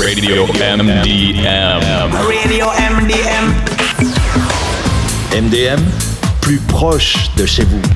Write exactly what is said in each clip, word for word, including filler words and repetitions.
Radio M D M. Radio M D M. M D M, plus proche de chez vous.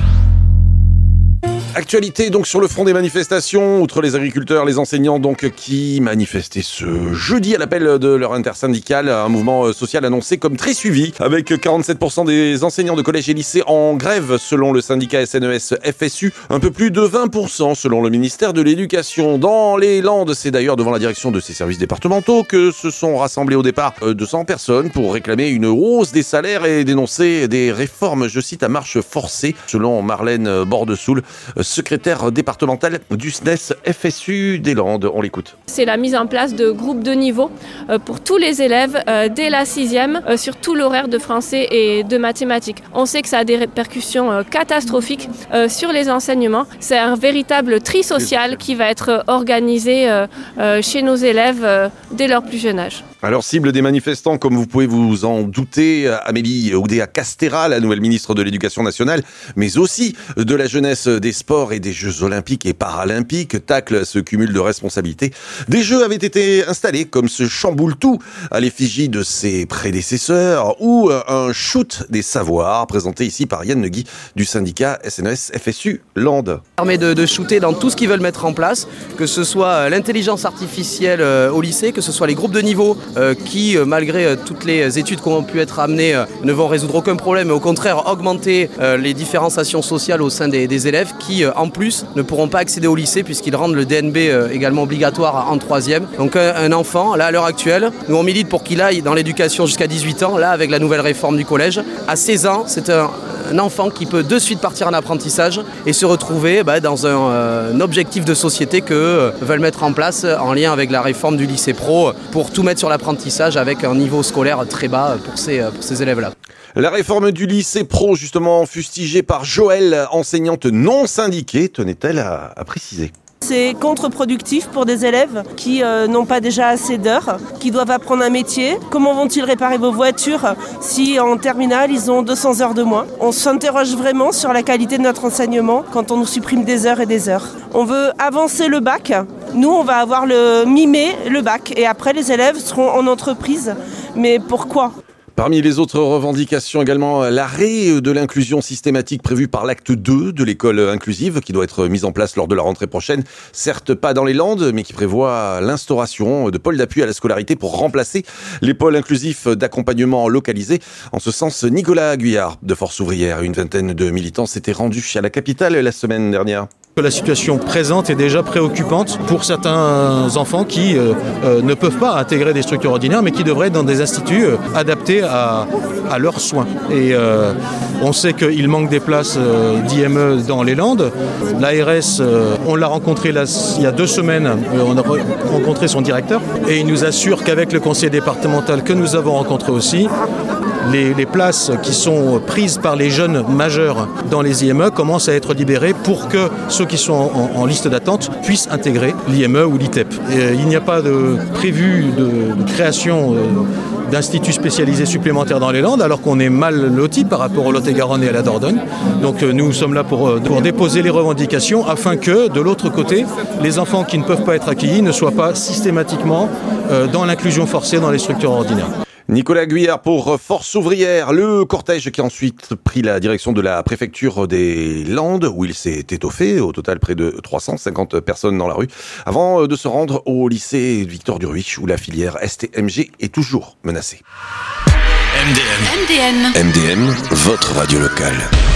Actualité donc sur le front des manifestations, outre les agriculteurs, les enseignants donc qui manifestaient ce jeudi à l'appel de leur intersyndicale, un mouvement social annoncé comme très suivi, avec quarante-sept pour cent des enseignants de collèges et lycées en grève selon le syndicat S N E S F S U, un peu plus de vingt pour cent selon le ministère de l'Éducation. Dans les Landes, c'est d'ailleurs devant la direction de ces services départementaux que se sont rassemblés au départ deux cents personnes pour réclamer une hausse des salaires et dénoncer des réformes, je cite, à marche forcée, selon Marlène Bordesoul, secrétaire départementale du S N E S F S U des Landes. On l'écoute. C'est la mise en place de groupes de niveau pour tous les élèves dès la sixième sur tout l'horaire de français et de mathématiques. On sait que ça a des répercussions catastrophiques sur les enseignements. C'est un véritable tri social qui va être organisé chez nos élèves dès leur plus jeune âge. Alors, cible des manifestants, comme vous pouvez vous en douter, Amélie Oudéa-Castéra, la nouvelle ministre de l'Éducation nationale, mais aussi de la jeunesse, des sports et des Jeux olympiques et paralympiques, tacle ce cumul de responsabilités. Des jeux avaient été installés comme ce chamboule-tout à l'effigie de ses prédécesseurs ou un shoot des savoirs présenté ici par Yann Negui du syndicat S N E S F S U Landes. Ça permet de, de shooter dans tout ce qu'ils veulent mettre en place, que ce soit l'intelligence artificielle au lycée, que ce soit les groupes de niveau Euh, qui, euh, malgré euh, toutes les études qui ont pu être amenées, euh, ne vont résoudre aucun problème, mais au contraire augmenter euh, les différenciations sociales au sein des, des élèves qui, euh, en plus, ne pourront pas accéder au lycée puisqu'ils rendent le D N B euh, également obligatoire en troisième. Donc un, un enfant, là à l'heure actuelle, nous on milite pour qu'il aille dans l'éducation jusqu'à dix-huit ans, là avec la nouvelle réforme du collège. À seize ans, c'est un, un enfant qui peut de suite partir en apprentissage et se retrouver bah, dans un, euh, un objectif de société que euh, veulent mettre en place en lien avec la réforme du lycée pro pour tout mettre sur l'apprentissage avec un niveau scolaire très bas pour ces, pour ces élèves-là. La réforme du lycée pro, justement fustigée par Joëlle, enseignante non syndiquée, tenait-elle à, à préciser. C'est contre-productif pour des élèves qui euh, n'ont pas déjà assez d'heures, qui doivent apprendre un métier. Comment vont-ils réparer vos voitures si en terminale ils ont deux cents heures de moins ? On s'interroge vraiment sur la qualité de notre enseignement quand on nous supprime des heures et des heures. On veut avancer le bac. Nous, on va avoir le mi-mai, le bac. Et après, les élèves seront en entreprise. Mais pourquoi ? Parmi les autres revendications également, l'arrêt de l'inclusion systématique prévue par l'acte deux de l'école inclusive qui doit être mise en place lors de la rentrée prochaine. Certes pas dans les Landes, mais qui prévoit l'instauration de pôles d'appui à la scolarité pour remplacer les pôles inclusifs d'accompagnement localisés. En ce sens, Nicolas Guyard de Force Ouvrière et une vingtaine de militants s'étaient rendus à la capitale la semaine dernière. La situation présente est déjà préoccupante pour certains enfants qui euh, euh, ne peuvent pas intégrer des structures ordinaires mais qui devraient être dans des instituts euh, adaptés à, à leurs soins. Et euh, on sait qu'il manque des places euh, d'I M E dans les Landes. L'A R S, euh, on l'a rencontré là, il y a deux semaines, euh, on a re- rencontré son directeur et il nous assure qu'avec le conseil départemental que nous avons rencontré aussi, Les, les places qui sont prises par les jeunes majeurs dans les I M E commencent à être libérées pour que ceux qui sont en, en liste d'attente puissent intégrer l'I M E ou l'I T E P. Et il n'y a pas de prévu de, de création euh, d'instituts spécialisés supplémentaires dans les Landes, alors qu'on est mal loti par rapport au Lot-et-Garonne et à la Dordogne. Donc euh, nous sommes là pour, pour déposer les revendications afin que, de l'autre côté, les enfants qui ne peuvent pas être accueillis ne soient pas systématiquement euh, dans l'inclusion forcée dans les structures ordinaires. Nicolas Guyard pour Force Ouvrière. Le cortège qui a ensuite pris la direction de la préfecture des Landes, où il s'est étoffé, au total près de trois cent cinquante personnes dans la rue, avant de se rendre au lycée Victor Duruich, où la filière S T M G est toujours menacée. M D M. M D M. M D M, votre radio locale.